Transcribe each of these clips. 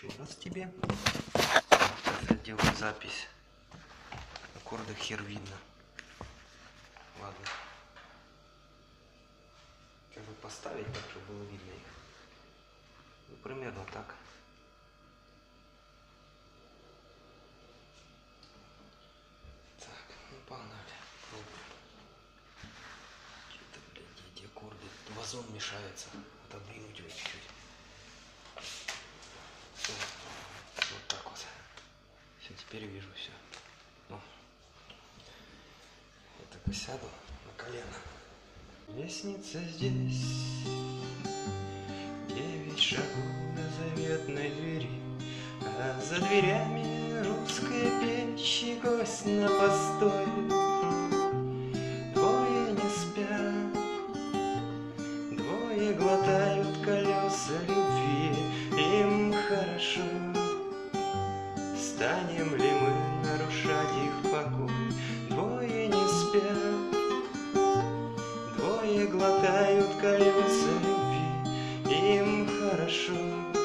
еще раз тебе. Я делаю запись. Аккорды хер видно. Ладно. Как бы поставить так, чтобы было видно их. Ну, примерно так. Так, ну погнали. Пробуем. Что-то, блядь, эти аккорды. Вазон мешается. Отодвинуть его чуть-чуть. Вот так вот. Все, теперь вижу все. Ну, я так сяду на колено. Лестница здесь, 9 шагов до заветной двери, а за дверями русская печь и гость на постой. Двое не спят, двое глотают колеса любви, им хорошо. Станем ли мы нарушать их покой? Двое не спят, двое глотают колеса любви, им хорошо.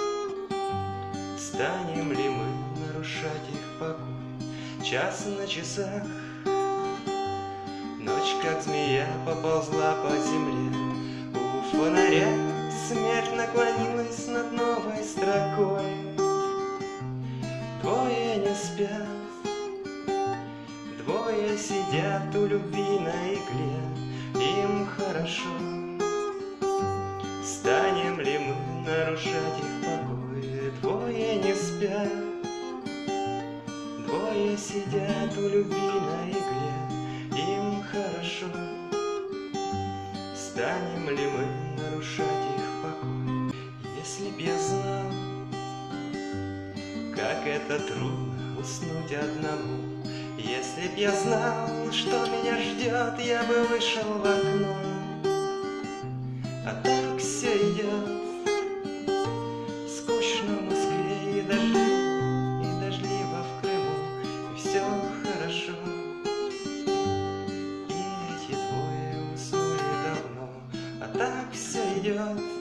Станем ли мы нарушать их покой? Час на часах, ночь как змея поползла по земле. У фонаря смерть наклонилась над новой строкой. Двое не спят, двое сидят у любви на игле, им хорошо. Станем ли мы нарушать их покой? Двое не спят, двое сидят у любви на игле, им хорошо. Станем ли мы нарушать их покой? Если б я знал, как это трудно уснуть одному, если б я знал, что меня ждет, я бы вышел в окно. А так все идет, скучно в Москве и дождливо в Крыму, и все хорошо. И эти двое уснули давно, а так все идет.